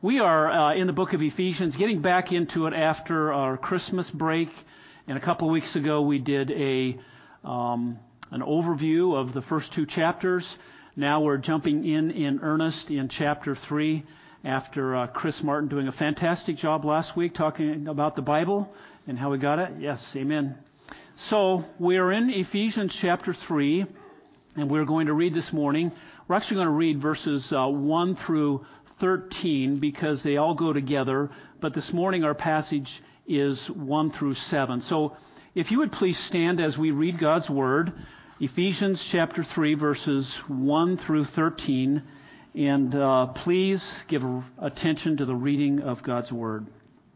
We are in the book of Ephesians, getting back into it after our Christmas break. And a couple of weeks ago, we did an overview of the first two chapters. Now we're jumping in earnest in chapter 3 after Chris Martin doing a fantastic job last week talking about the Bible and how we got it. Yes, amen. So we are in Ephesians chapter 3, and we're going to read this morning. We're actually going to read verses 1 through 13 because they all go together, but this morning our passage is 1 through 7. So if you would please stand as we read God's Word, Ephesians chapter 3, verses 1 through 13, and please give attention to the reading of God's Word.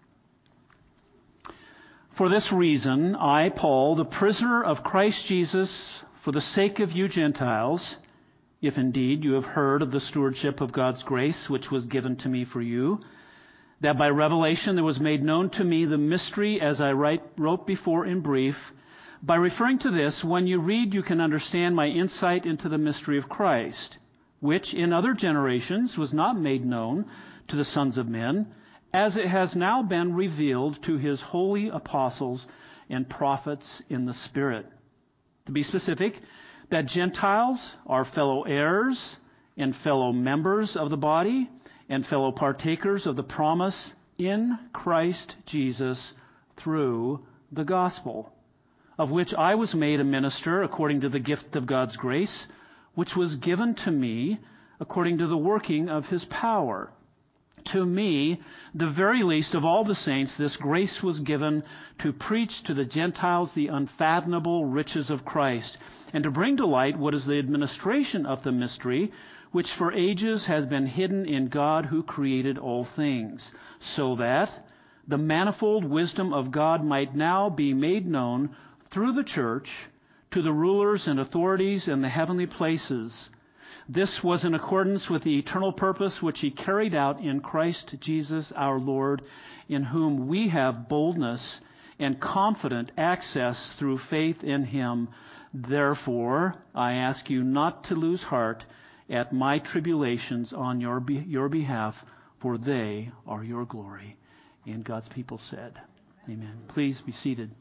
For this reason, I, Paul, the prisoner of Christ Jesus, for the sake of you Gentiles, if indeed you have heard of the stewardship of God's grace, which was given to me for you, that by revelation there was made known to me the mystery, as I wrote before in brief. By referring to this, when you read, you can understand my insight into the mystery of Christ, which in other generations was not made known to the sons of men, as it has now been revealed to his holy apostles and prophets in the Spirit. To be specific, that Gentiles are fellow heirs and fellow members of the body and fellow partakers of the promise in Christ Jesus through the gospel, of which I was made a minister according to the gift of God's grace, which was given to me according to the working of his power. To me, the very least of all the saints, this grace was given to preach to the Gentiles the unfathomable riches of Christ, and to bring to light what is the administration of the mystery, which for ages has been hidden in God who created all things, so that the manifold wisdom of God might now be made known through the church to the rulers and authorities in the heavenly places. This was in accordance with the eternal purpose which he carried out in Christ Jesus our Lord, in whom we have boldness and confident access through faith in him. Therefore, I ask you not to lose heart at my tribulations on your behalf, for they are your glory. And God's people said, amen. Please be seated.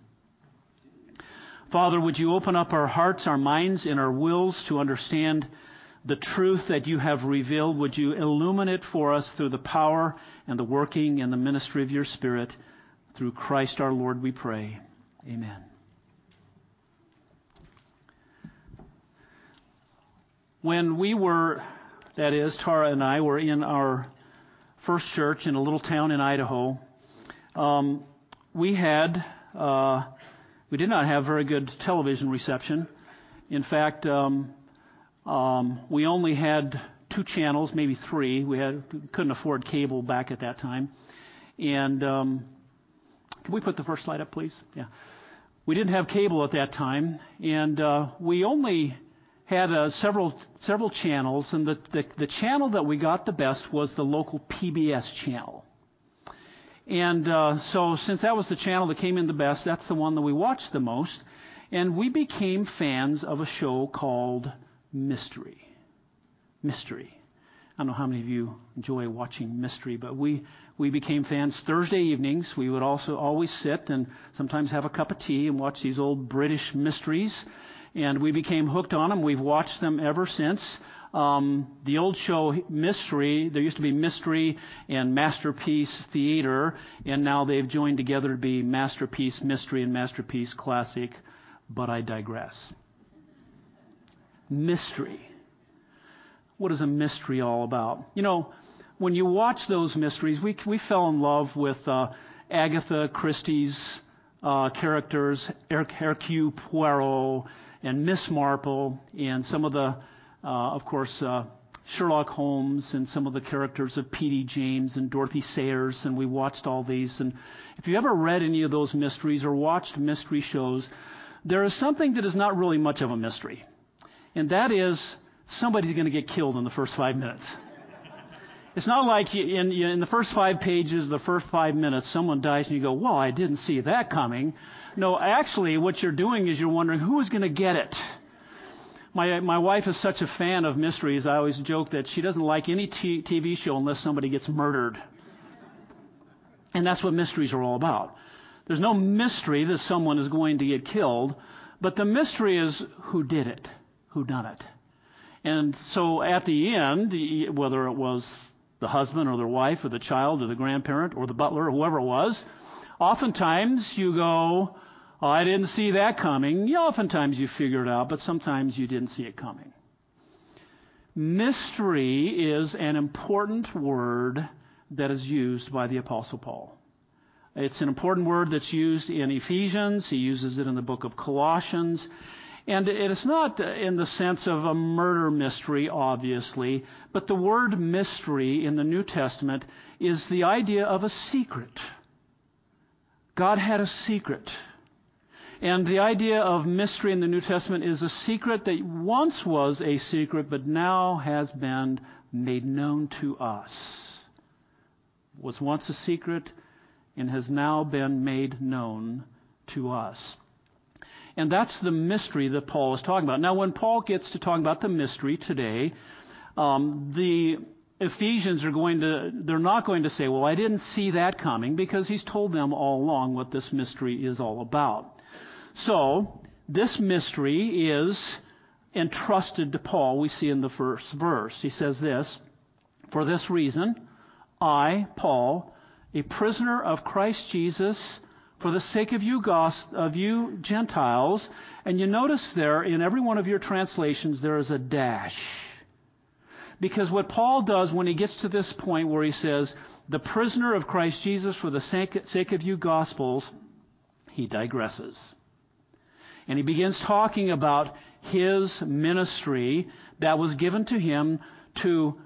Father, would you open up our hearts, our minds, and our wills to understand the truth that you have revealed? Would you illuminate for us through the power and the working and the ministry of your Spirit? Through Christ our Lord we pray. Amen. When we were, that is, Tara and I were in our first church in a little town in Idaho, we did not have very good television reception. In fact, we only had 2 channels, maybe 3. We couldn't afford cable back at that time. And can we put the first slide up, please? Yeah. We didn't have cable at that time, and we only had several channels, and the channel that we got the best was the local PBS channel. And so since that was the channel that came in the best, that's the one that we watched the most. And we became fans of a show called Mystery. I don't know how many of you enjoy watching Mystery, but we became fans. Thursday evenings, we would also always sit and sometimes have a cup of tea and watch these old British mysteries. And we became hooked on them. We've watched them ever since. The old show Mystery, there used to be Mystery and Masterpiece Theater, and now they've joined together to be Masterpiece Mystery and Masterpiece Classic, but I digress. Mystery. What is a mystery all about? You know, when you watch those mysteries, we fell in love with Agatha Christie's characters, Hercule Poirot, and Miss Marple, and some of the, of course, Sherlock Holmes, and some of the characters of P.D. James and Dorothy Sayers, and we watched all these. And if you ever read any of those mysteries or watched mystery shows, there is something that is not really much of a mystery, and that is somebody's going to get killed in the first 5 minutes. It's not like in the first 5 pages, the first 5 minutes, someone dies and you go, well, I didn't see that coming. No, actually, what you're doing is you're wondering who is going to get it. My wife is such a fan of mysteries, I always joke that she doesn't like any TV show unless somebody gets murdered. And that's what mysteries are all about. There's no mystery that someone is going to get killed, but the mystery is who did it, who done it. And so at the end, whether it was the husband or the wife or the child or the grandparent or the butler or whoever it was, oftentimes you go, oh, I didn't see that coming. Yeah, oftentimes you figure it out, but sometimes you didn't see it coming. Mystery is an important word that is used by the Apostle Paul. It's an important word that's used in Ephesians. He uses it in the book of Colossians. And it is not in the sense of a murder mystery, obviously, but the word mystery in the New Testament is the idea of a secret. God had a secret. And the idea of mystery in the New Testament is a secret that once was a secret, but now has been made known to us. Was once a secret and has now been made known to us. And that's the mystery that Paul is talking about. Now, when Paul gets to talking about the mystery today, the Ephesians they're not going to say, well, I didn't see that coming, because he's told them all along what this mystery is all about. So, this mystery is entrusted to Paul. We see in the first verse. He says this, "For this reason, I, Paul, a prisoner of Christ Jesus, for the sake of you Gentiles," and you notice there in every one of your translations there is a dash. Because what Paul does when he gets to this point where he says, the prisoner of Christ Jesus for the sake of you Gospels, he digresses. And he begins talking about his ministry that was given to him to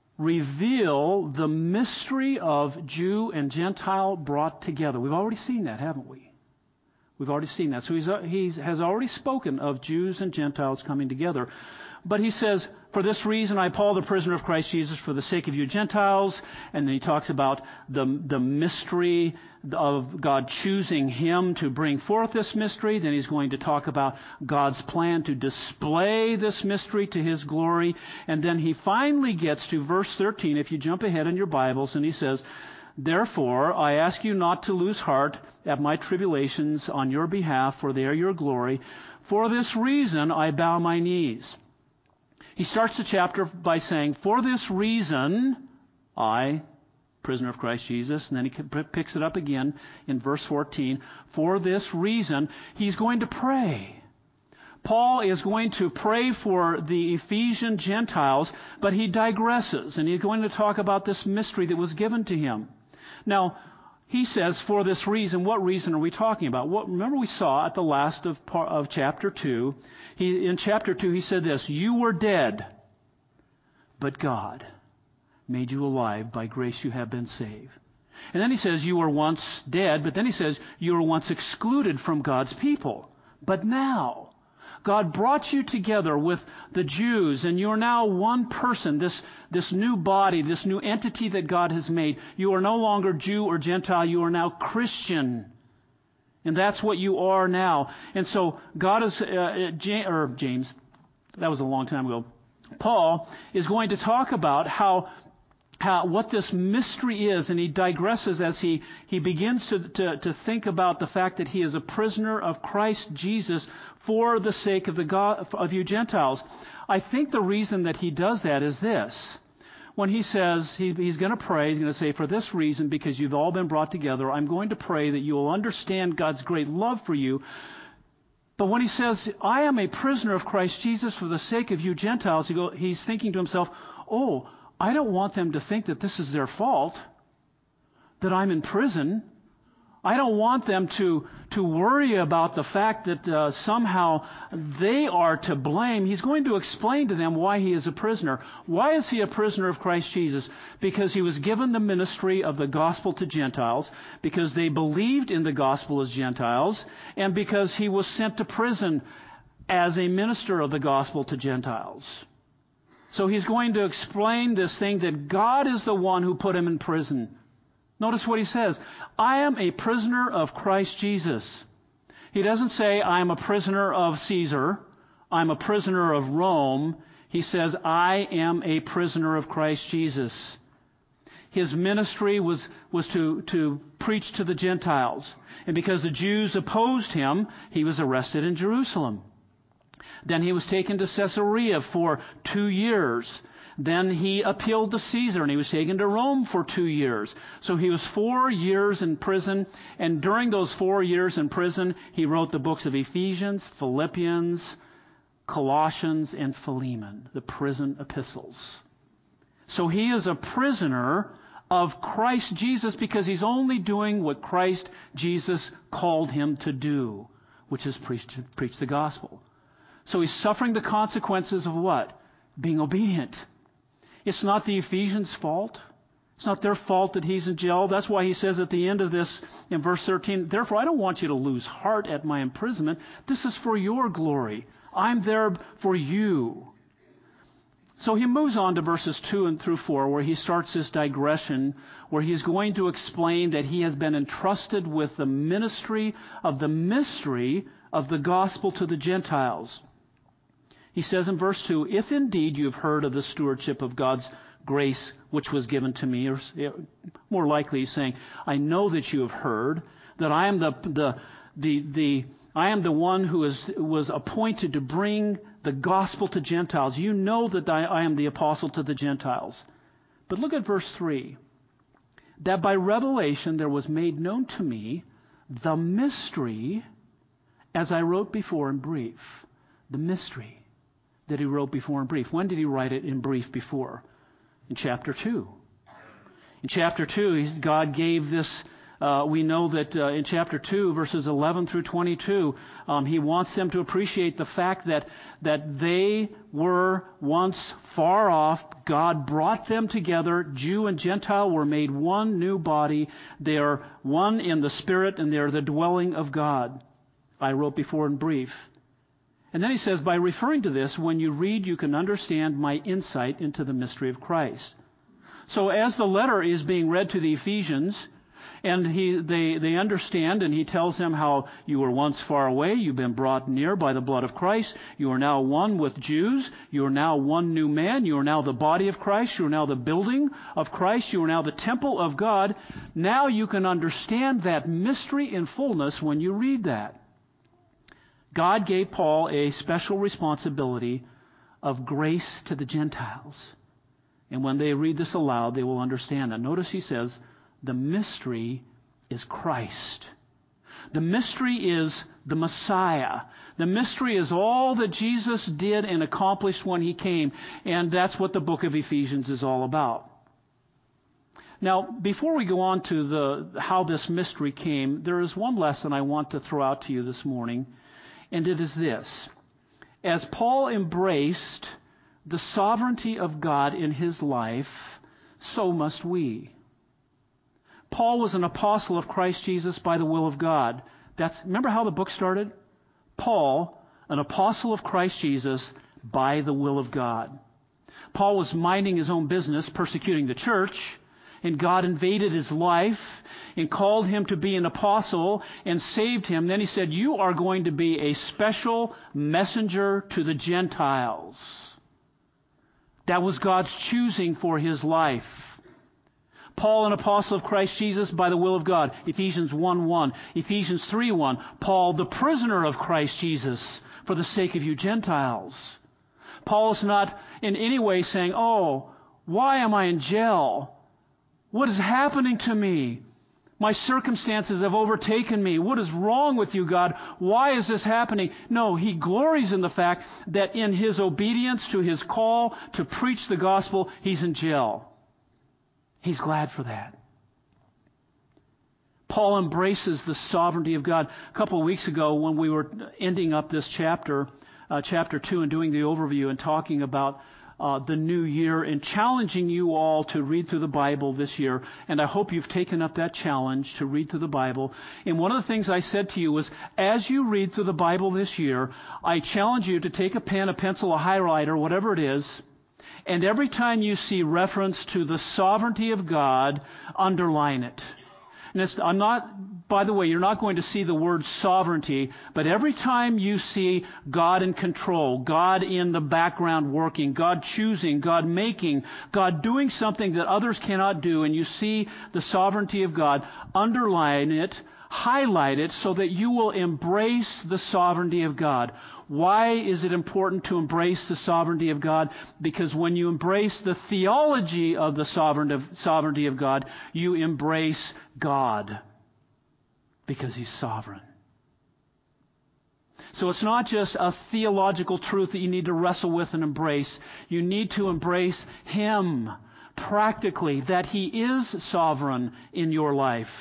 reveal the mystery of Jew and Gentile brought together. We've already seen that, haven't we? We've already seen that. So he has already spoken of Jews and Gentiles coming together. But he says, for this reason, I, Paul, the prisoner of Christ Jesus, for the sake of you Gentiles. And then he talks about the mystery of God choosing him to bring forth this mystery. Then he's going to talk about God's plan to display this mystery to his glory. And then he finally gets to verse 13, if you jump ahead in your Bibles, and he says, "Therefore, I ask you not to lose heart at my tribulations on your behalf, for they are your glory. For this reason, I bow my knees." He starts the chapter by saying, "For this reason, I, prisoner of Christ Jesus," and then he picks it up again in verse 14. For this reason, he's going to pray. Paul is going to pray for the Ephesian Gentiles, but he digresses, and he's going to talk about this mystery that was given to him. Now, he says, for this reason. What reason are we talking about? Remember we saw at the last of chapter 2, in chapter 2 he said this, "You were dead, but God made you alive. By grace you have been saved." And then he says, you were once dead, but then he says, you were once excluded from God's people. But now, God brought you together with the Jews, and you are now one person, this new body, this new entity that God has made. You are no longer Jew or Gentile, you are now Christian. And that's what you are now. And so God is, James, that was a long time ago, Paul is going to talk about what this mystery is, and he digresses as he begins to think about the fact that he is a prisoner of Christ Jesus for the sake of you Gentiles. I think the reason that he does that is this. When he says he's going to pray, he's going to say, for this reason, because you've all been brought together, I'm going to pray that you will understand God's great love for you. But when he says, I am a prisoner of Christ Jesus for the sake of you Gentiles, he's thinking to himself, oh, I don't want them to think that this is their fault, that I'm in prison. I don't want them to worry about the fact that somehow they are to blame. He's going to explain to them why he is a prisoner. Why is he a prisoner of Christ Jesus? Because he was given the ministry of the gospel to Gentiles, because they believed in the gospel as Gentiles, and because he was sent to prison as a minister of the gospel to Gentiles. So he's going to explain this thing that God is the one who put him in prison. Notice what he says. I am a prisoner of Christ Jesus. He doesn't say, I am a prisoner of Caesar. I'm a prisoner of Rome. He says, I am a prisoner of Christ Jesus. His ministry was to preach to the Gentiles. And because the Jews opposed him, he was arrested in Jerusalem. Then he was taken to Caesarea for 2 years. Then he appealed to Caesar, and he was taken to Rome for 2 years. So he was 4 years in prison, and during those 4 years in prison, he wrote the books of Ephesians, Philippians, Colossians, and Philemon, the prison epistles. So he is a prisoner of Christ Jesus because he's only doing what Christ Jesus called him to do, which is preach the gospel. So he's suffering the consequences of what? Being obedient. It's not the Ephesians' fault. It's not their fault that he's in jail. That's why he says at the end of this, in verse 13, therefore I don't want you to lose heart at my imprisonment. This is for your glory. I'm there for you. So he moves on to verses 2 and through 4, where he starts this digression, where he's going to explain that he has been entrusted with the ministry of the mystery of the gospel to the Gentiles. He says in verse 2, if indeed you have heard of the stewardship of God's grace which was given to me, or more likely he's saying, I know that you have heard that I am I am the one who was appointed to bring the gospel to Gentiles. You know that I am the apostle to the Gentiles. But look at verse 3. That by revelation there was made known to me the mystery, as I wrote before in brief. The mystery that he wrote before in brief. When did he write it in brief before? In chapter 2. In chapter 2, God gave this. We know that in chapter 2, verses 11 through 22, he wants them to appreciate the fact that they were once far off. God brought them together. Jew and Gentile were made one new body. They are one in the Spirit, and they are the dwelling of God. I wrote before in brief. And then he says, by referring to this, when you read, you can understand my insight into the mystery of Christ. So as the letter is being read to the Ephesians, and they understand, and he tells them how you were once far away, you've been brought near by the blood of Christ, you are now one with Jews, you are now one new man, you are now the body of Christ, you are now the building of Christ, you are now the temple of God. Now you can understand that mystery in fullness when you read that. God gave Paul a special responsibility of grace to the Gentiles. And when they read this aloud, they will understand that. Notice he says, the mystery is Christ. The mystery is the Messiah. The mystery is all that Jesus did and accomplished when he came. And that's what the book of Ephesians is all about. Now, before we go on to how this mystery came, there is one lesson I want to throw out to you this morning. And it is this. As Paul embraced the sovereignty of God in his life, so must we. Paul was an apostle of Christ Jesus by the will of God. Remember how the book started? Paul, an apostle of Christ Jesus by the will of God. Paul was minding his own business, persecuting the church, and God invaded his life and called him to be an apostle and saved him. Then he said, you are going to be a special messenger to the Gentiles. That was God's choosing for his life. Paul, an apostle of Christ Jesus by the will of God. Ephesians 1:1. Ephesians 3:1. Paul, the prisoner of Christ Jesus for the sake of you Gentiles. Paul is not in any way saying, oh, why am I in jail? What is happening to me? My circumstances have overtaken me. What is wrong with you, God? Why is this happening? No, he glories in the fact that in his obedience to his call to preach the gospel, he's in jail. He's glad for that. Paul embraces the sovereignty of God. A couple of weeks ago when we were ending up this chapter 2, and doing the overview and talking about the new year and challenging you all to read through the Bible this year. And I hope you've taken up that challenge to read through the Bible. And one of the things I said to you was, as you read through the Bible this year, I challenge you to take a pen, a pencil, a highlighter, whatever it is, and every time you see reference to the sovereignty of God, underline it. And I'm not, by the way, you're not going to see the word sovereignty, but every time you see God in control, God in the background working, God choosing, God making, God doing something that others cannot do, and you see the sovereignty of God, underline it, highlight it so that you will embrace the sovereignty of God. Why is it important to embrace the sovereignty of God? Because when you embrace the theology of the sovereignty of God, you embrace God because He's sovereign. So it's not just a theological truth that you need to wrestle with and embrace. You need to embrace Him practically, that He is sovereign in your life.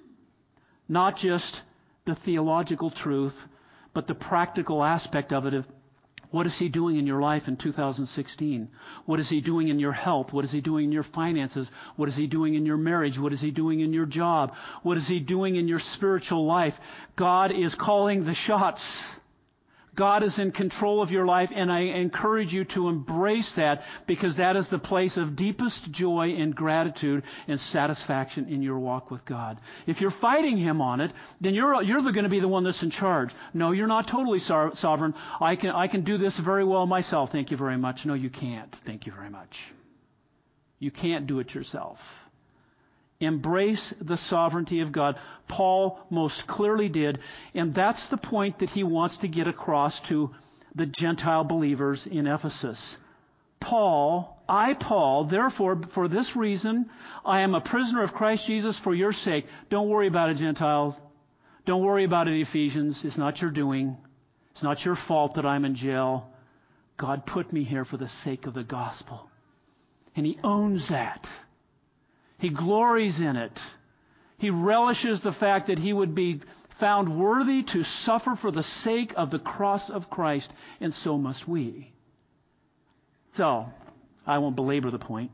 Not just the theological truth, but the practical aspect of it. What is He doing in your life in 2016? What is He doing in your health? What is He doing in your finances? What is He doing in your marriage? What is He doing in your job? What is He doing in your spiritual life? God is calling the shots. God is in control of your life, and I encourage you to embrace that, because that is the place of deepest joy and gratitude and satisfaction in your walk with God. If you're fighting Him on it, then you're going to be the one that's in charge. No, you're not totally sovereign. I can do this very well myself. Thank you very much. No, you can't. Thank you very much. You can't do it yourself. Embrace the sovereignty of God. Paul most clearly did, and that's the point that he wants to get across to the Gentile believers in Ephesus. Paul, therefore, for this reason, I am a prisoner of Christ Jesus for your sake. Don't worry about it, Gentiles. Don't worry about it, Ephesians. It's not your doing. It's not your fault that I'm in jail. God put me here for the sake of the gospel. And he owns that. He glories in it. He relishes the fact that he would be found worthy to suffer for the sake of the cross of Christ, and so must we. So, I won't belabor the point.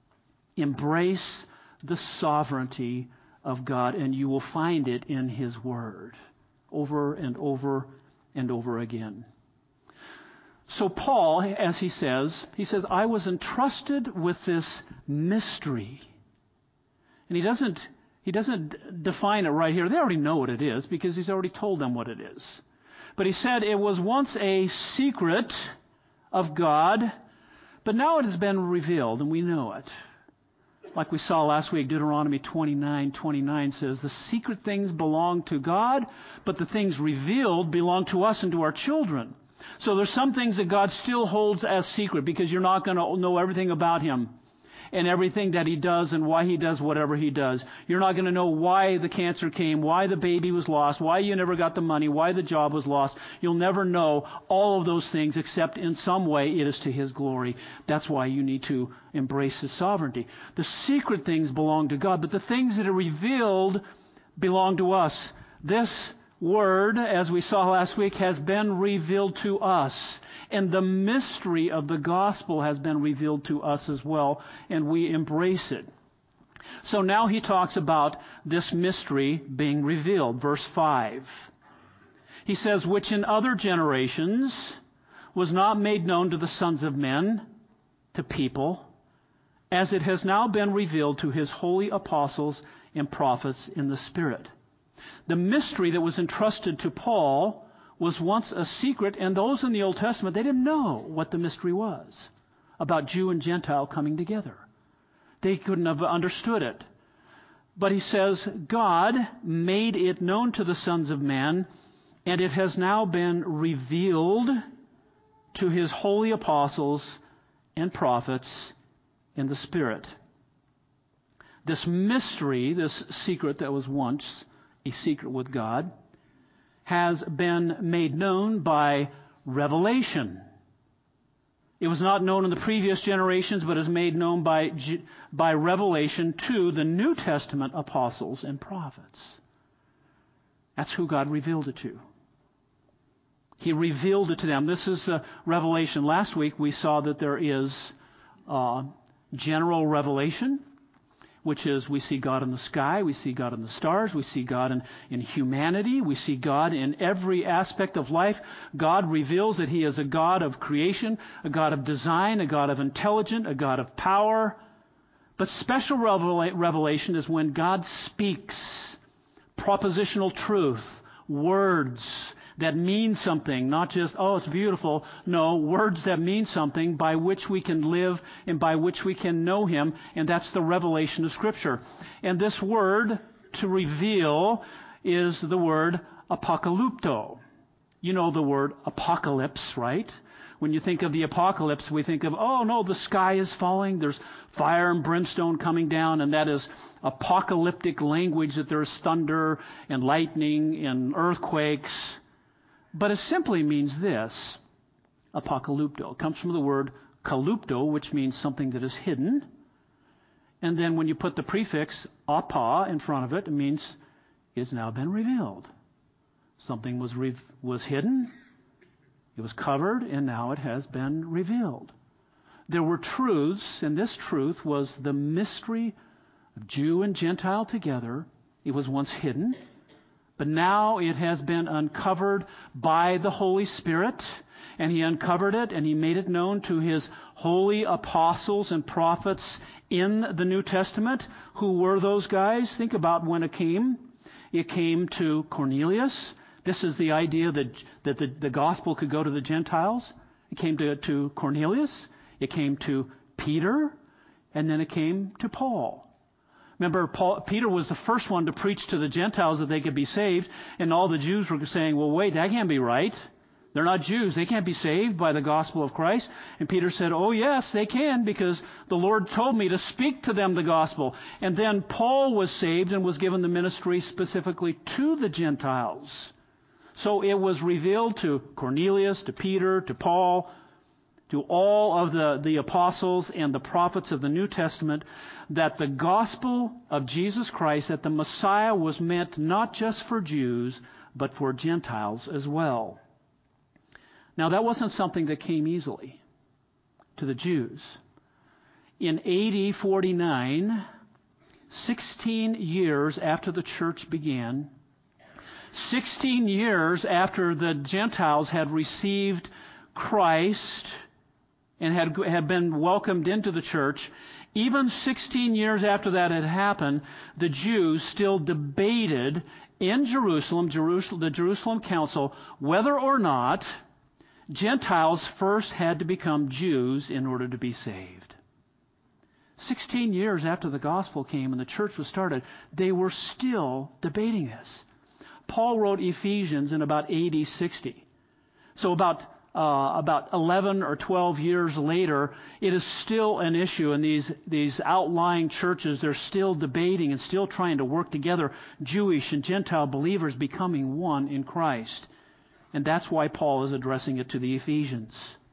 Embrace the sovereignty of God, and you will find it in His Word over and over and over again. So Paul, as he says, I was entrusted with this mystery. And he doesn't define it right here. They already know what it is because he's already told them what it is. But he said it was once a secret of God, but now it has been revealed, and we know it. Like we saw last week, Deuteronomy 29:29 says, the secret things belong to God, but the things revealed belong to us and to our children. So there's some things that God still holds as secret because you're not going to know everything about Him and everything that He does and why He does whatever He does. You're not going to know why the cancer came, why the baby was lost, why you never got the money, why the job was lost. You'll never know all of those things except in some way it is to His glory. That's why you need to embrace His sovereignty. The secret things belong to God, but the things that are revealed belong to us. This Word, as we saw last week, has been revealed to us. And the mystery of the gospel has been revealed to us as well, and we embrace it. So now he talks about this mystery being revealed. Verse 5. He says, which in other generations was not made known to the sons of men, to people, as it has now been revealed to His holy apostles and prophets in the Spirit. The mystery that was entrusted to Paul was once a secret, and those in the Old Testament, they didn't know what the mystery was about Jew and Gentile coming together. They couldn't have understood it. But he says, God made it known to the sons of man, and it has now been revealed to His holy apostles and prophets in the Spirit. This mystery, this secret that was once a secret with God, has been made known by revelation. It was not known in the previous generations, but is made known by revelation to the New Testament apostles and prophets. That's who God revealed it to. He revealed it to them. This is a revelation. Last week we saw that there is general revelation, which is we see God in the sky, we see God in the stars, we see God in humanity, we see God in every aspect of life. God reveals that He is a God of creation, a God of design, a God of intelligence, a God of power. But special revelation is when God speaks propositional truth, words that mean something, not just, oh, it's beautiful. No, words that mean something by which we can live and by which we can know Him, and that's the revelation of Scripture. And this word, to reveal, is the word apocalypto. You know the word apocalypse, right? When you think of the apocalypse, we think of, oh no, the sky is falling, there's fire and brimstone coming down, and that is apocalyptic language, that there's thunder and lightning and earthquakes. But it simply means this, apocalypto. It comes from the word kalupto, which means something that is hidden. And then when you put the prefix apa in front of it, it means it's now been revealed. Something was hidden, it was covered, and now it has been revealed. There were truths, and this truth was the mystery of Jew and Gentile together. It was once hidden, but now it has been uncovered by the Holy Spirit, and He uncovered it, and He made it known to His holy apostles and prophets in the New Testament. Who were those guys? Think about when it came. It came to Cornelius. This is the idea that the gospel could go to the Gentiles. It came to Cornelius. It came to Peter. And then it came to Paul. Remember, Peter was the first one to preach to the Gentiles that they could be saved. And all the Jews were saying, well, wait, that can't be right. They're not Jews. They can't be saved by the gospel of Christ. And Peter said, oh, yes, they can, because the Lord told me to speak to them the gospel. And then Paul was saved and was given the ministry specifically to the Gentiles. So it was revealed to Cornelius, to Peter, to Paul, to all of the apostles and the prophets of the New Testament, that the gospel of Jesus Christ, that the Messiah was meant not just for Jews, but for Gentiles as well. Now, that wasn't something that came easily to the Jews. In AD 49, 16 years after the church began, 16 years after the Gentiles had received Christ and had been welcomed into the church, even 16 years after that had happened, the Jews still debated in Jerusalem, the Jerusalem Council, whether or not Gentiles first had to become Jews in order to be saved. 16 years after the gospel came and the church was started, they were still debating this. Paul wrote Ephesians in about AD 60. So about 11 or 12 years later, it is still an issue. And these outlying churches, they're still debating and still trying to work together, Jewish and Gentile believers becoming one in Christ. And that's why Paul is addressing it to the Ephesians.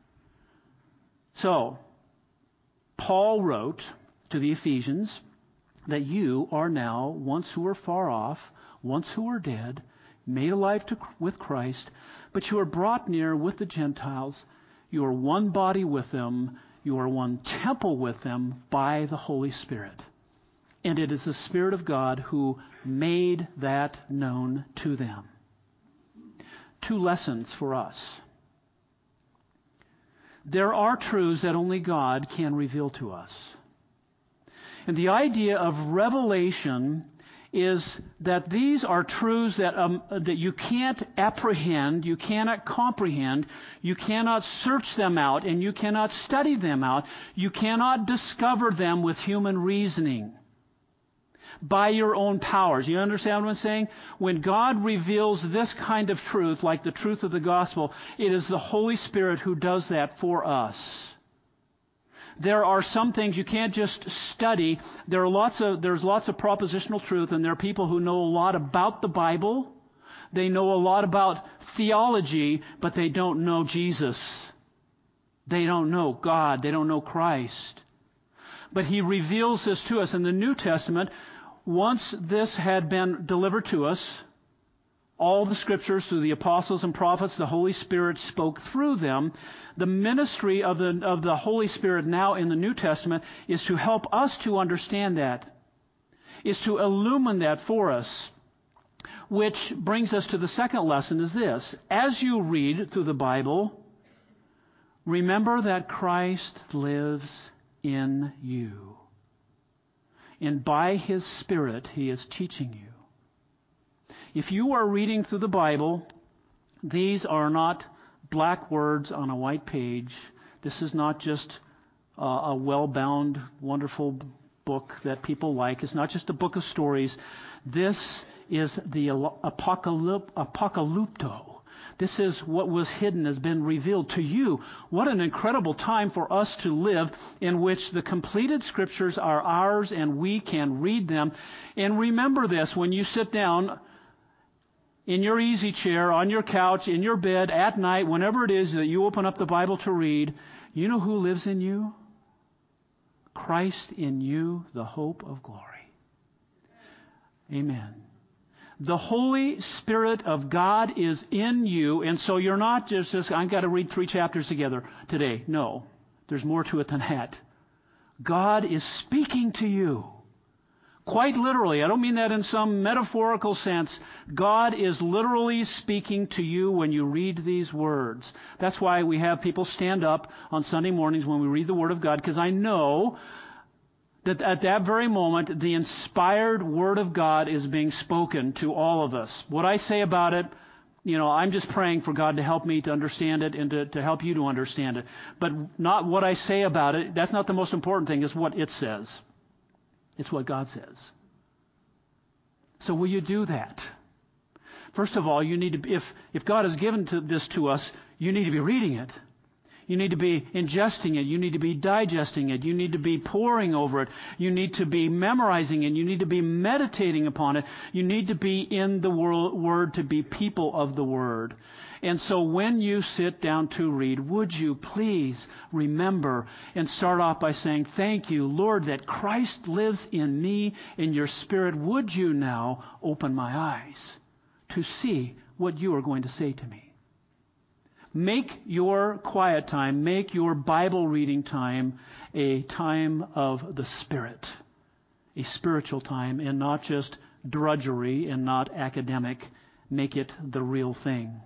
So, Paul wrote to the Ephesians that you are now, once who were far off, once who were dead, made alive with Christ, but you are brought near with the Gentiles. You are one body with them. You are one temple with them by the Holy Spirit. And it is the Spirit of God who made that known to them. 2 lessons for us. There are truths that only God can reveal to us. And the idea of revelation is that these are truths that you can't apprehend, you cannot comprehend, you cannot search them out, and you cannot study them out. You cannot discover them with human reasoning by your own powers. You understand what I'm saying? When God reveals this kind of truth, like the truth of the gospel, it is the Holy Spirit who does that for us. There are some things you can't just study. There's lots of propositional truth, and there are people who know a lot about the Bible. They know a lot about theology, but they don't know Jesus. They don't know God. They don't know Christ. But He reveals this to us in the New Testament. Once this had been delivered to us, all the Scriptures through the apostles and prophets, the Holy Spirit spoke through them. The ministry of the Holy Spirit now in the New Testament is to help us to understand that, is to illumine that for us. Which brings us to the second lesson, is this. As you read through the Bible, remember that Christ lives in you. And by His Spirit, He is teaching you. If you are reading through the Bible, these are not black words on a white page. This is not just a well-bound, wonderful book that people like. It's not just a book of stories. This is the apocalypto. This is what was hidden has been revealed to you. What an incredible time for us to live, in which the completed Scriptures are ours and we can read them. And remember this, when you sit down in your easy chair, on your couch, in your bed, at night, whenever it is that you open up the Bible to read, you know who lives in you? Christ in you, the hope of glory. Amen. The Holy Spirit of God is in you, and so you're not just I've got to read 3 chapters together today. No, there's more to it than that. God is speaking to you. Quite literally. I don't mean that in some metaphorical sense. God is literally speaking to you when you read these words. That's why we have people stand up on Sunday mornings when we read the Word of God, because I know that at that very moment, the inspired Word of God is being spoken to all of us. What I say about it, I'm just praying for God to help me to understand it and to help you to understand it. But not what I say about it. That's not the most important thing. It's what it says. It's what God says. So will you do that? First of all, you need to, if God has given this to us, you need to be reading it. You need to be ingesting it. You need to be digesting it. You need to be poring over it. You need to be memorizing it. You need to be meditating upon it. You need to be in the Word to be people of the Word. And so when you sit down to read, would you please remember and start off by saying, thank you, Lord, that Christ lives in me, in your Spirit. Would you now open my eyes to see what you are going to say to me? Make your quiet time, make your Bible reading time a time of the Spirit, a spiritual time, and not just drudgery and not academic. Make it the real thing.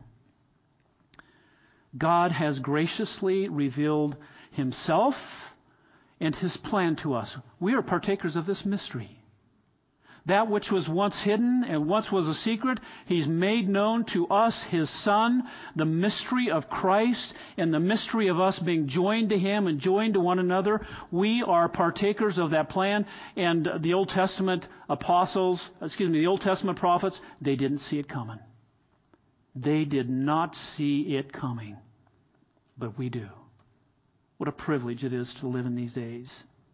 God has graciously revealed Himself and His plan to us. We are partakers of this mystery. That which was once hidden and once was a secret, He's made known to us, His Son, the mystery of Christ and the mystery of us being joined to Him and joined to one another. We are partakers of that plan. And the Old Testament the Old Testament prophets, they didn't see it coming. They did not see it coming. But we do. What a privilege it is to live in these days.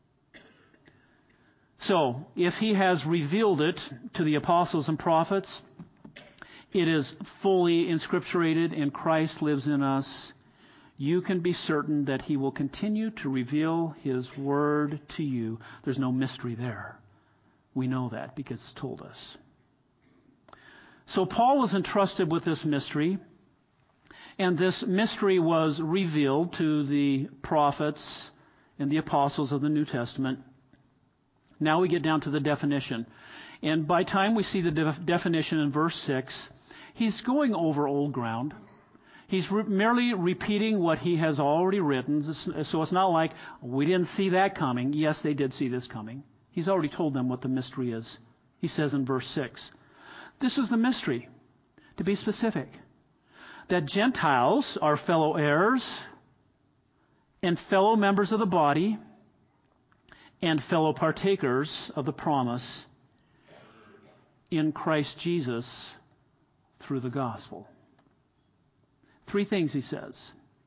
So, if He has revealed it to the apostles and prophets, it is fully inscripturated and Christ lives in us, you can be certain that He will continue to reveal His Word to you. There's no mystery there. We know that because it's told us. So Paul was entrusted with this mystery, and this mystery was revealed to the prophets and the apostles of the New Testament. Now we get down to the definition. And by the time we see the definition in verse 6, he's going over old ground. He's merely repeating what he has already written. So it's not like, we didn't see that coming. Yes, they did see this coming. He's already told them what the mystery is. He says in verse 6, this is the mystery, to be specific, that Gentiles are fellow heirs and fellow members of the body and fellow partakers of the promise in Christ Jesus through the gospel. 3 things he says.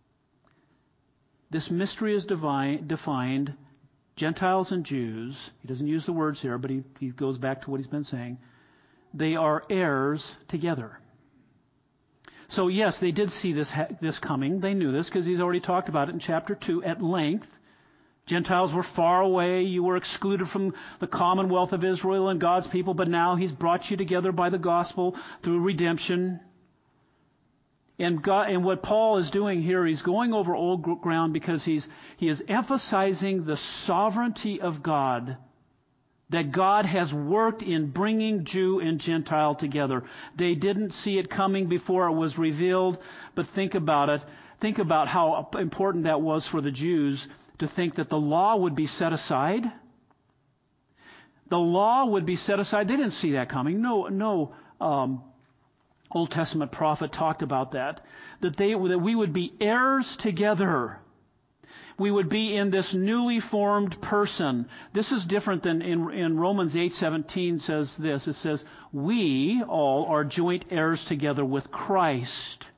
This mystery is defined, Gentiles and Jews. He doesn't use the words here, but he goes back to what he's been saying. They are heirs together. So yes, they did see this coming. They knew this because he's already talked about it in chapter 2 at length. Gentiles were far away. You were excluded from the commonwealth of Israel and God's people, but now He's brought you together by the gospel through redemption. And what Paul is doing here, he's going over old ground because he is emphasizing the sovereignty of God, that God has worked in bringing Jew and Gentile together. They didn't see it coming before it was revealed, but think about it. Think about how important that was for the Jews to think that the law would be set aside. The law would be set aside. They didn't see that coming. No Old Testament prophet talked about that. That we would be heirs together. We would be in this newly formed person. This is different than in Romans 8:17 says this. It says, we all are joint heirs together with Christ.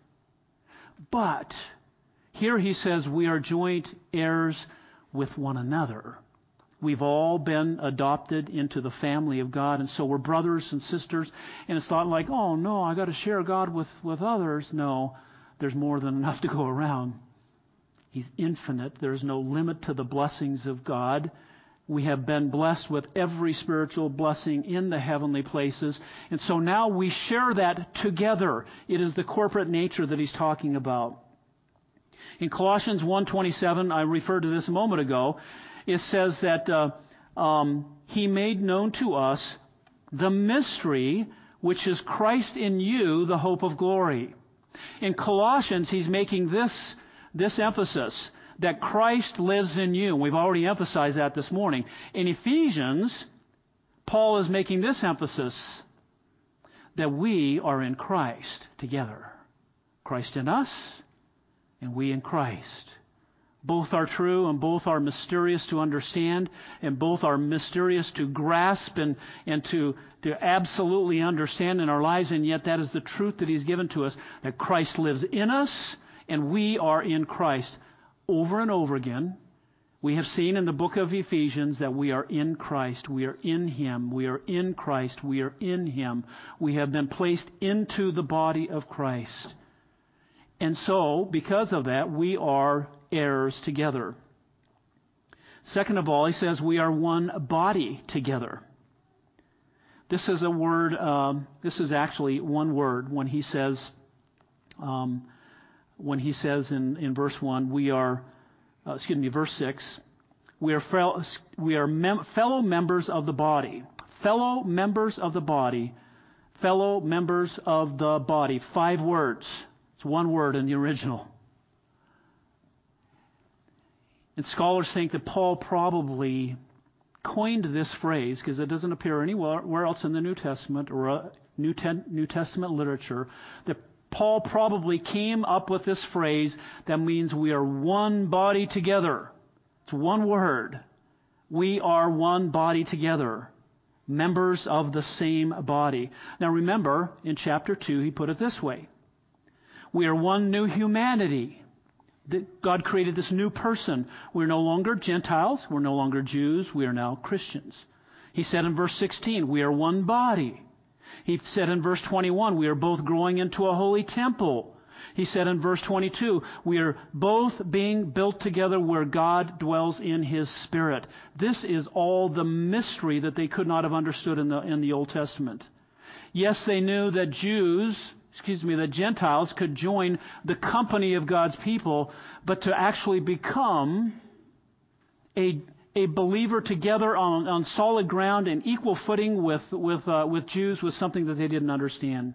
But here he says we are joint heirs with one another. We've all been adopted into the family of God, and so we're brothers and sisters. And it's not like, oh no, I got to share God with others. No, there's more than enough to go around. He's infinite. There's no limit to the blessings of God. We have been blessed with every spiritual blessing in the heavenly places. And so now we share that together. It is the corporate nature that he's talking about. In Colossians 1:27, I referred to this a moment ago, it says that he made known to us the mystery which is Christ in you, the hope of glory. In Colossians, he's making this emphasis that Christ lives in you. We've already emphasized that this morning. In Ephesians, Paul is making this emphasis that we are in Christ together. Christ in us and we in Christ. Both are true and both are mysterious to understand and both are mysterious to grasp and to absolutely understand in our lives, and yet that is the truth that he's given to us, that Christ lives in us and we are in Christ. Over and over again, we have seen in the book of Ephesians that we are in Christ. We are in Him. We are in Christ. We are in Him. We have been placed into the body of Christ. And so, because of that, we are heirs together. Second of all, he says we are one body together. This is a word, this is actually one word when he says in verse 1, verse 6, we are fellow members of the body. Fellow members of the body. Fellow members of the body. 5 words. It's one word in the original. And scholars think that Paul probably coined this phrase because it doesn't appear anywhere else in the New Testament or New Testament literature, that Paul probably came up with this phrase that means we are one body together. It's one word. We are one body together. Members of the same body. Now remember, in chapter 2, he put it this way. We are one new humanity. God created this new person. We're no longer Gentiles. We're no longer Jews. We are now Christians. He said in verse 16, we are one body. He said in verse 21, we are both growing into a holy temple. He said in verse 22, we are both being built together where God dwells in His Spirit. This is all the mystery that they could not have understood in the Old Testament. Yes, they knew that that Gentiles could join the company of God's people, but to actually become a believer together on solid ground and equal footing with Jews was something that they didn't understand.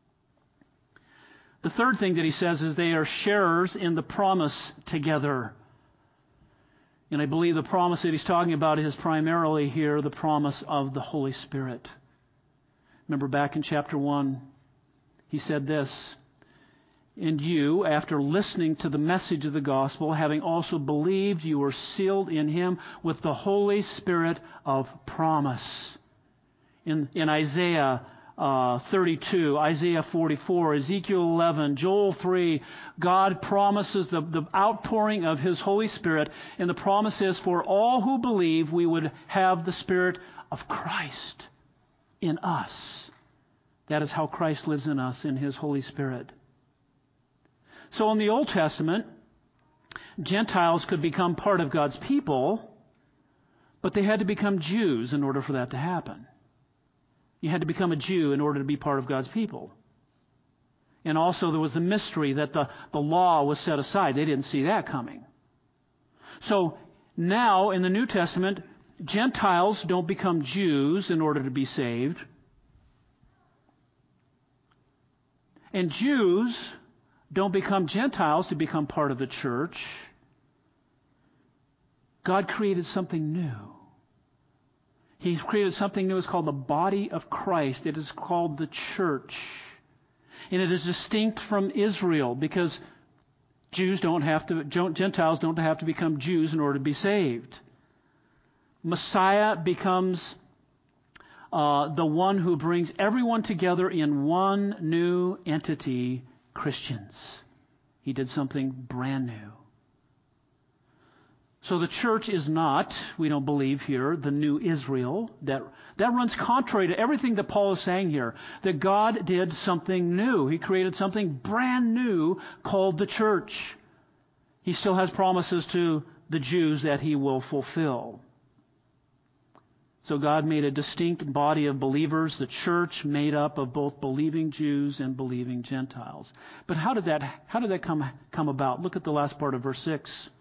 The third thing that he says is they are sharers in the promise together. And I believe the promise that he's talking about is primarily here the promise of the Holy Spirit. Remember back in chapter 1, he said this, and you, after listening to the message of the gospel, having also believed, you were sealed in Him with the Holy Spirit of promise. In Isaiah 32, Isaiah 44, Ezekiel 11, Joel 3, God promises the outpouring of His Holy Spirit, and the promise is for all who believe we would have the Spirit of Christ in us. That is how Christ lives in us, in His Holy Spirit. So in the Old Testament, Gentiles could become part of God's people, but they had to become Jews in order for that to happen. You had to become a Jew in order to be part of God's people. And also there was the mystery that the law was set aside. They didn't see that coming. So now in the New Testament, Gentiles don't become Jews in order to be saved. And Jews don't become Gentiles to become part of the church. God created something new. He's created something new. It's called the body of Christ. It is called the church. And it is distinct from Israel because Gentiles don't have to become Jews in order to be saved. Messiah becomes the one who brings everyone together in one new entity, Christians. He did something brand new. So the church is not, we don't believe here, the new Israel. That runs contrary to everything that Paul is saying here. That God did something new. He created something brand new called the church. He still has promises to the Jews that He will fulfill. So God made a distinct body of believers, the church made up of both believing Jews and believing Gentiles. But how did that come about? Look at the last part of verse 6.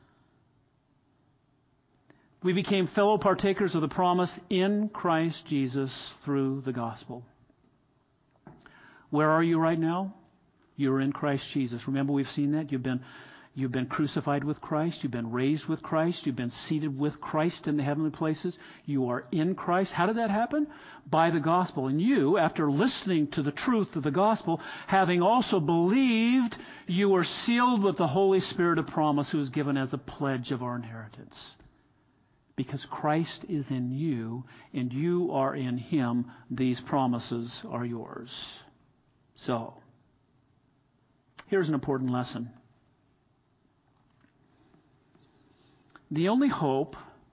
We became fellow partakers of the promise in Christ Jesus through the gospel. Where are you right now? You're in Christ Jesus. Remember, we've seen that. You've been crucified with Christ. You've been raised with Christ. You've been seated with Christ in the heavenly places. You are in Christ. How did that happen? By the gospel. And you, after listening to the truth of the gospel, having also believed, you are sealed with the Holy Spirit of promise, who is given as a pledge of our inheritance. Because Christ is in you and you are in Him, these promises are yours. So, here's an important lesson. The only hope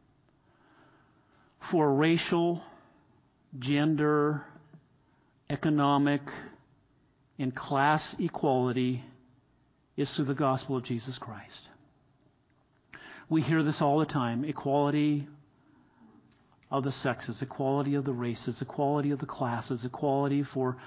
for racial, gender, economic, and class equality is through the gospel of Jesus Christ. We hear this all the time. Equality of the sexes, equality of the races, equality of the classes, equality for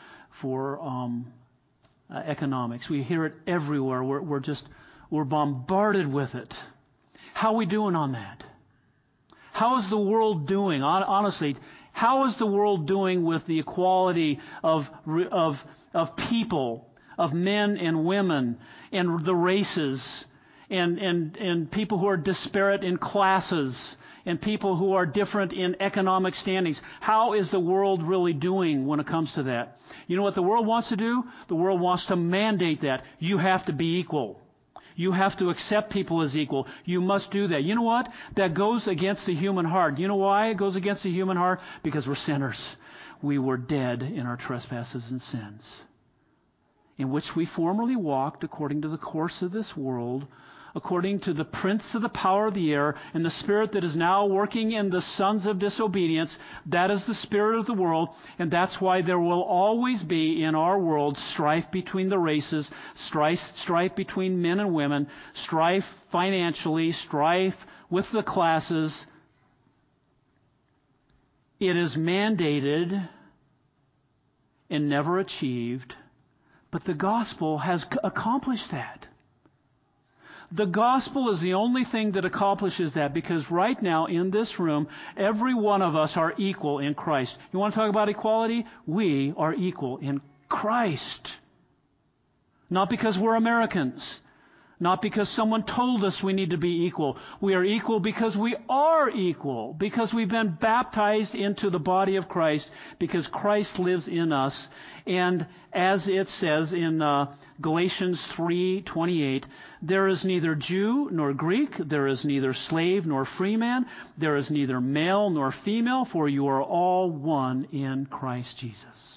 economics. We hear it everywhere. We're bombarded with it. How are we doing on that? How is the world doing? Honestly, how is the world doing with the equality of people, of men and women, and the races? And people who are disparate in classes, and people who are different in economic standings. How is the world really doing when it comes to that? You know what the world wants to do? The world wants to mandate that. You have to be equal. You have to accept people as equal. You must do that. You know what? That goes against the human heart. You know why it goes against the human heart? Because we're sinners. We were dead in our trespasses and sins, in which we formerly walked according to the course of this world, according to the prince of the power of the air, and the spirit that is now working in the sons of disobedience. That is the spirit of the world, and that's why there will always be in our world strife between the races, strife between men and women, strife financially, strife with the classes. It is mandated and never achieved, but the gospel has accomplished that. The gospel is the only thing that accomplishes that, because right now in this room, every one of us are equal in Christ. You want to talk about equality? We are equal in Christ. Not because we're Americans. Not because someone told us we need to be equal. We are equal because we are equal. Because we've been baptized into the body of Christ. Because Christ lives in us. And as it says in Galatians 3:28, there is neither Jew nor Greek. There is neither slave nor free man. There is neither male nor female. For you are all one in Christ Jesus.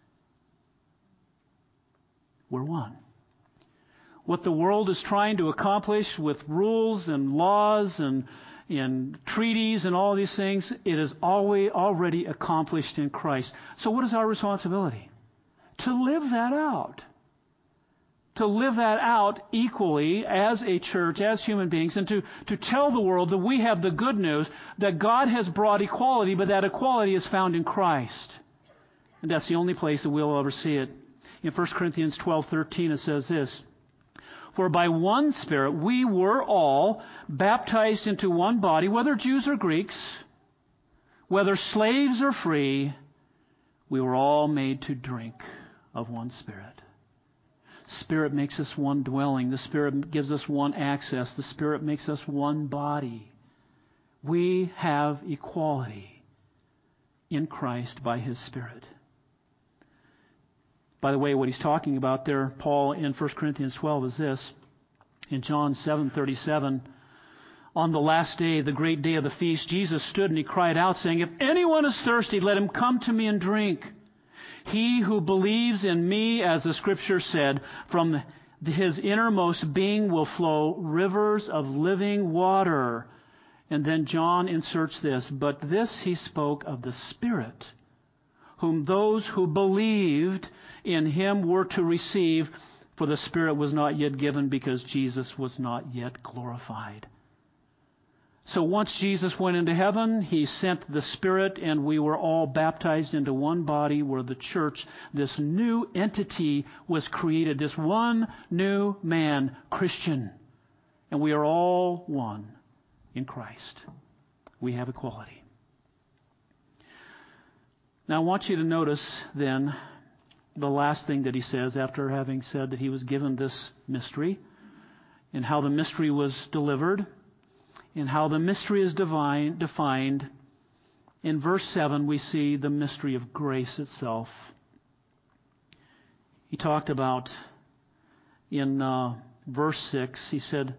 We're one. What the world is trying to accomplish with rules and laws and treaties and all these things, it is already accomplished in Christ. So what is our responsibility? To live that out. To live that out equally as a church, as human beings, and to tell the world that we have the good news that God has brought equality, but that equality is found in Christ. And that's the only place that we'll ever see it. In 1 Corinthians 12:13 it says this, "For by one Spirit we were all baptized into one body, whether Jews or Greeks, whether slaves or free, we were all made to drink of one Spirit." Spirit makes us one dwelling. The Spirit gives us one access. The Spirit makes us one body. We have equality. in Christ by His Spirit. By the way, what he's talking about there, Paul, in 1 Corinthians 12 is this. In John 7:37, on the last day, the great day of the feast, Jesus stood and He cried out, saying, "If anyone is thirsty, let him come to me and drink. He who believes in me, as the Scripture said, from his innermost being will flow rivers of living water." And then John inserts this, "But this he spoke of the Spirit, whom those who believed in Him were to receive, for the Spirit was not yet given because Jesus was not yet glorified." So once Jesus went into heaven, He sent the Spirit, and we were all baptized into one body, where the church, this new entity, was created, this one new man, Christian. And we are all one in Christ. We have equality. Now I want you to notice then the last thing that he says after having said that he was given this mystery, and how the mystery was delivered, and how the mystery is defined. In verse 7, we see the mystery of grace itself. He talked about, in verse 6, he said,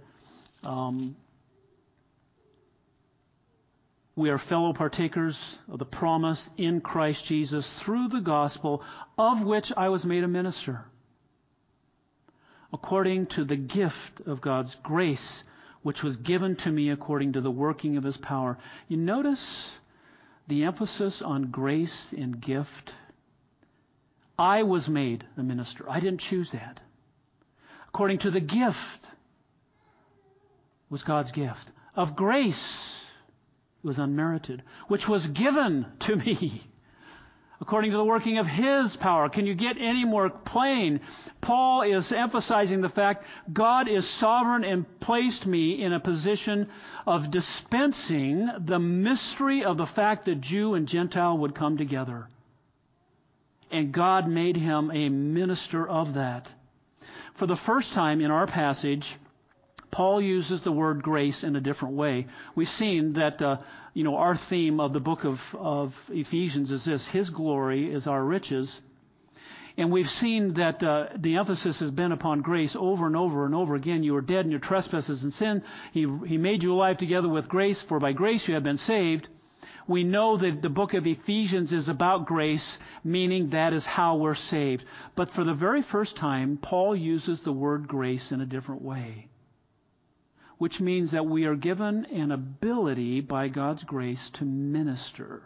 we are fellow partakers of the promise in Christ Jesus through the gospel, of which I was made a minister, according to the gift of God's grace, which was given to me according to the working of His power. You notice the emphasis on grace and gift. I was made a minister. I didn't choose that. According to the gift was God's gift of grace. It was unmerited, which was given to me according to the working of His power. Can you get any more plain? Paul is emphasizing the fact God is sovereign and placed me in a position of dispensing the mystery of the fact that Jew and Gentile would come together. And God made him a minister of that. For the first time in our passage, Paul uses the word grace in a different way. We've seen that our theme of the book of Ephesians is this: His glory is our riches. And we've seen that the emphasis has been upon grace over and over and over again. You were dead in your trespasses and sin. He made you alive together with grace, for by grace you have been saved. We know that the book of Ephesians is about grace, meaning that is how we're saved. But for the very first time, Paul uses the word grace in a different way, which means that we are given an ability by God's grace to minister.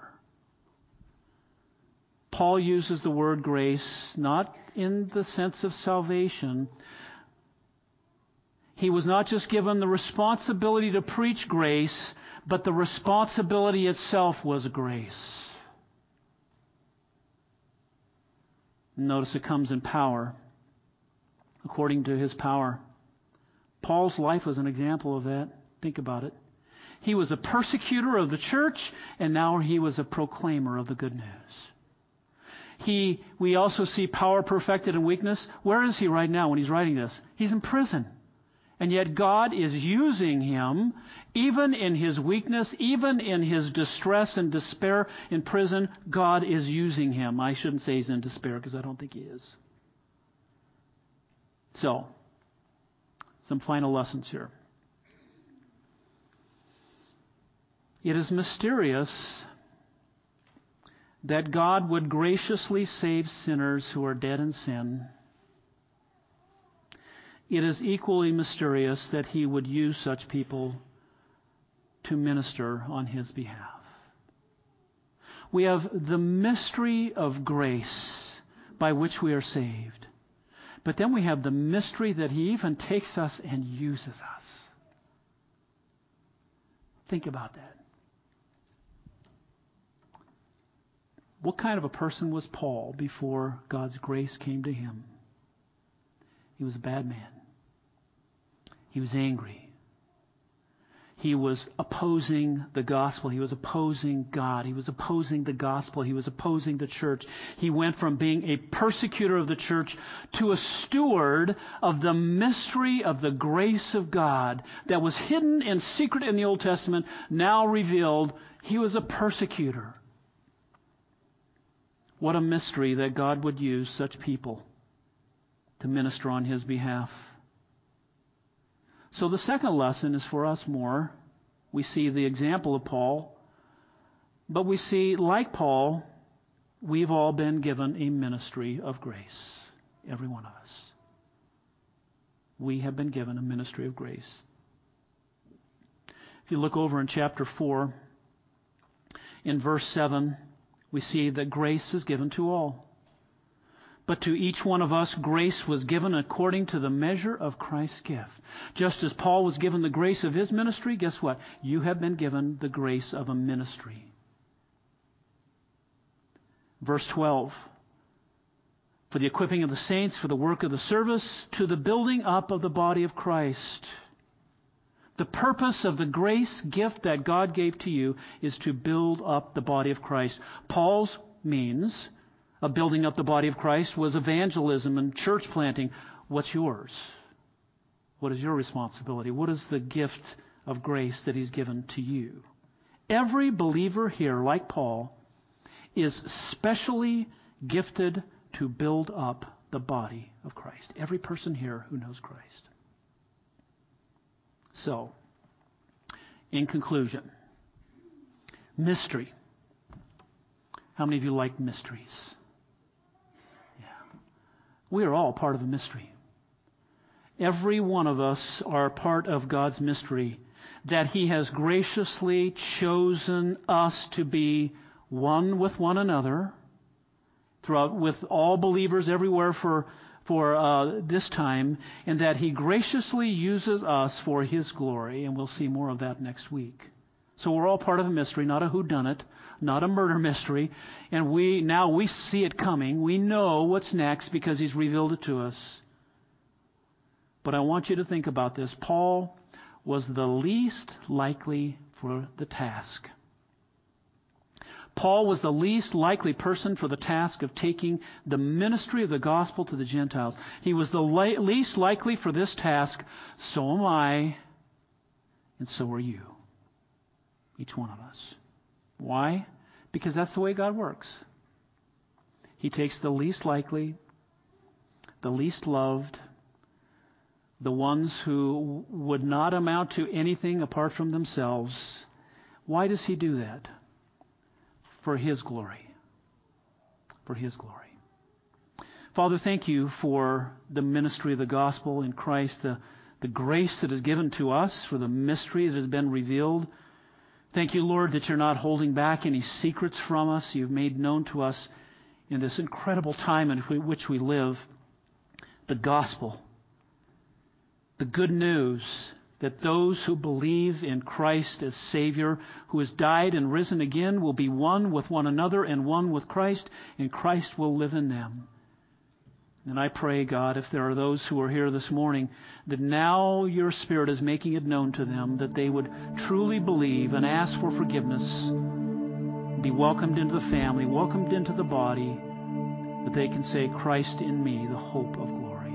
Paul uses the word grace not in the sense of salvation. He was not just given the responsibility to preach grace, but the responsibility itself was grace. Notice it comes in power, according to His power. Paul's life was an example of that. Think about it. He was a persecutor of the church, and now he was a proclaimer of the good news. We also see power perfected in weakness. Where is he right now when he's writing this? He's in prison. And yet God is using him, even in his weakness, even in his distress and despair in prison. God is using him. I shouldn't say he's in despair, because I don't think he is. So, some final lessons here. It is mysterious that God would graciously save sinners who are dead in sin. It is equally mysterious that He would use such people to minister on His behalf. We have the mystery of grace by which we are saved. But then we have the mystery that He even takes us and uses us. Think about that. What kind of a person was Paul before God's grace came to him? He was a bad man. He was angry. He was opposing the gospel. He was opposing God. He was opposing the gospel. He was opposing the church. He went from being a persecutor of the church to a steward of the mystery of the grace of God that was hidden in secret in the Old Testament, now revealed. He was a persecutor. What a mystery that God would use such people to minister on His behalf. So the second lesson is for us more. We see the example of Paul, but we see, like Paul, we've all been given a ministry of grace. Every one of us. We have been given a ministry of grace. If you look over in chapter 4, in verse 7, we see that grace is given to all. But to each one of us, grace was given according to the measure of Christ's gift. Just as Paul was given the grace of his ministry, guess what? You have been given the grace of a ministry. Verse 12. For the equipping of the saints, for the work of the service, to the building up of the body of Christ. The purpose of the grace gift that God gave to you is to build up the body of Christ. Paul's means of building up the body of Christ was evangelism and church planting. What's yours? What is your responsibility? What is the gift of grace that He's given to you? Every believer here, like Paul, is specially gifted to build up the body of Christ. Every person here who knows Christ. So, in conclusion, mystery. How many of you like mysteries? Yeah. We are all part of a mystery. Every one of us are part of God's mystery, that He has graciously chosen us to be one with one another, throughout with all believers everywhere for this time, and that He graciously uses us for His glory, and we'll see more of that next week. So we're all part of a mystery, not a whodunit, not a murder mystery, and we see it coming. We know what's next because He's revealed it to us. But I want you to think about this. Paul was the least likely for the task. Paul was the least likely person for the task of taking the ministry of the gospel to the Gentiles. He was the least likely for this task. So am I, and so are you. Each one of us. Why? Because that's the way God works. He takes the least likely, the least loved, the ones who would not amount to anything apart from themselves. Why does He do that? For His glory. For His glory. Father, thank You for the ministry of the gospel in Christ, the grace that is given to us, for the mystery that has been revealed. Thank You, Lord, that You're not holding back any secrets from us. You've made known to us in this incredible time in which we live the gospel, the good news that those who believe in Christ as Savior, who has died and risen again, will be one with one another and one with Christ, and Christ will live in them. And I pray, God, if there are those who are here this morning, that now Your Spirit is making it known to them, that they would truly believe and ask for forgiveness, be welcomed into the family, welcomed into the body, that they can say, Christ in me, the hope of glory.